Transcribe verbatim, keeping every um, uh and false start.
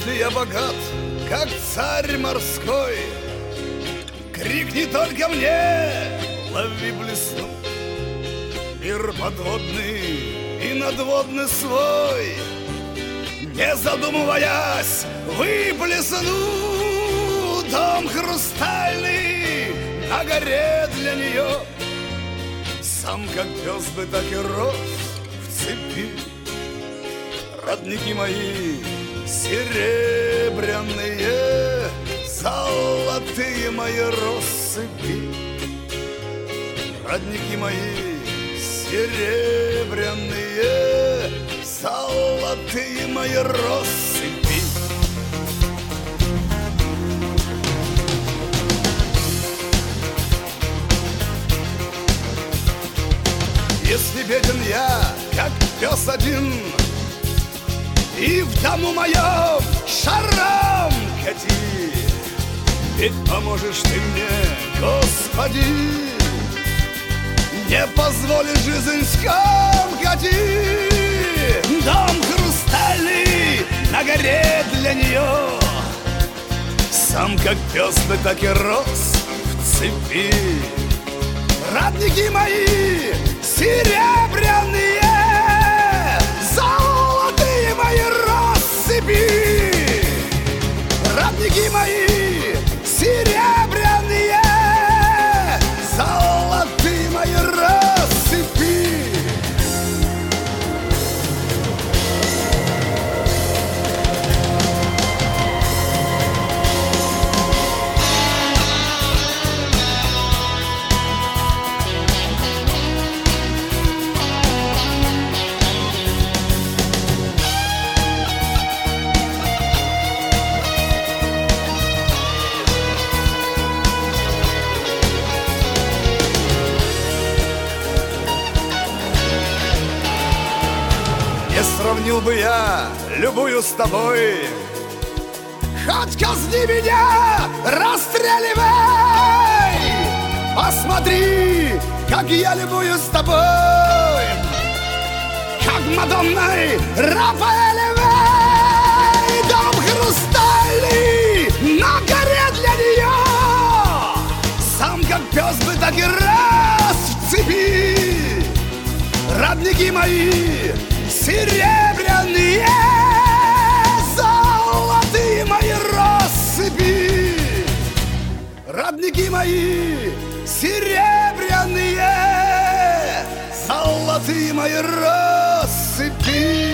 Если я богат, как царь морской, крикни только мне, лови блесну. Мир подводный и надводный свой, не задумываясь, выплесну. Дом хрустальный на горе для нее, сам как пес бы так и рос в цепи. Родники мои серебряные, золотые мои россыпи. Родники мои серебряные, золотые мои россыпи. Если беден я, как пес один, и в дому моем шаром кати, ведь поможешь ты мне, Господи, не позволишь жизнь скомкати. Дом хрустальный на горе для нее, сам как пес бы так и рос в цепи. Родники мои серебряные, золотые мои россыпи. Родники мои серебряные, золотые мои россыпи. Не сравнил бы я любую с тобой, хоть казни меня, расстреливай. Посмотри, как я любую с тобой, как Мадонной Рафаэлевой. Дом хрустальный на горе для нее, сам как пес бы так и раз в цепи. Родники мои серебряные, золотые мои россыпи. Родники мои серебряные, золотые мои россыпи.